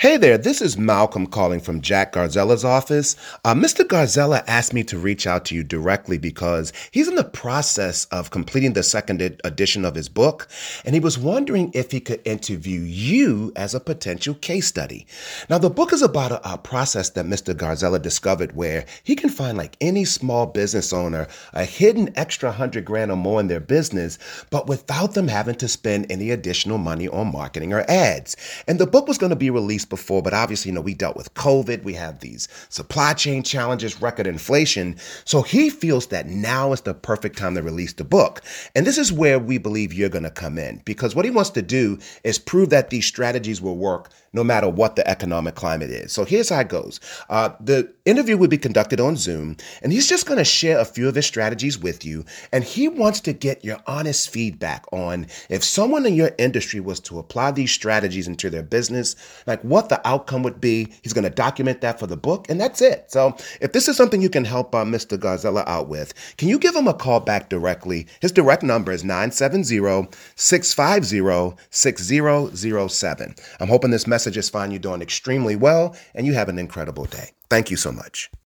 Hey there, this is Malcolm calling from Jack Garzella's office. Mr. Garzella asked me to reach out to you directly because he's in the process of completing the edition of his book, and he was wondering if he could interview you as a potential case study. Now, the book is about a process that Mr. Garzella discovered where he can find like any small business owner a hidden extra 100 grand or more in their business, but without them having to spend any additional money on marketing or ads. And the book was going to be released before, but obviously, we dealt with COVID. We have these supply chain challenges, record inflation. So he feels that now is the perfect time to release the book. And this is where we believe you're going to come in, because what he wants to do is prove that these strategies will work no matter what the economic climate is. So here's how it goes. The interview will be conducted on Zoom, and he's just going to share a few of his strategies with you. And he wants to get your honest feedback on if someone in your industry was to apply these strategies into their business, like what the outcome would be. He's going to document that for the book, and that's it. So if this is something you can help Mr. Garzella out with, can you give him a call back directly? His direct number is 970-650-6007. I'm hoping this message is fine. You're doing extremely well, and you have an incredible day. Thank you so much.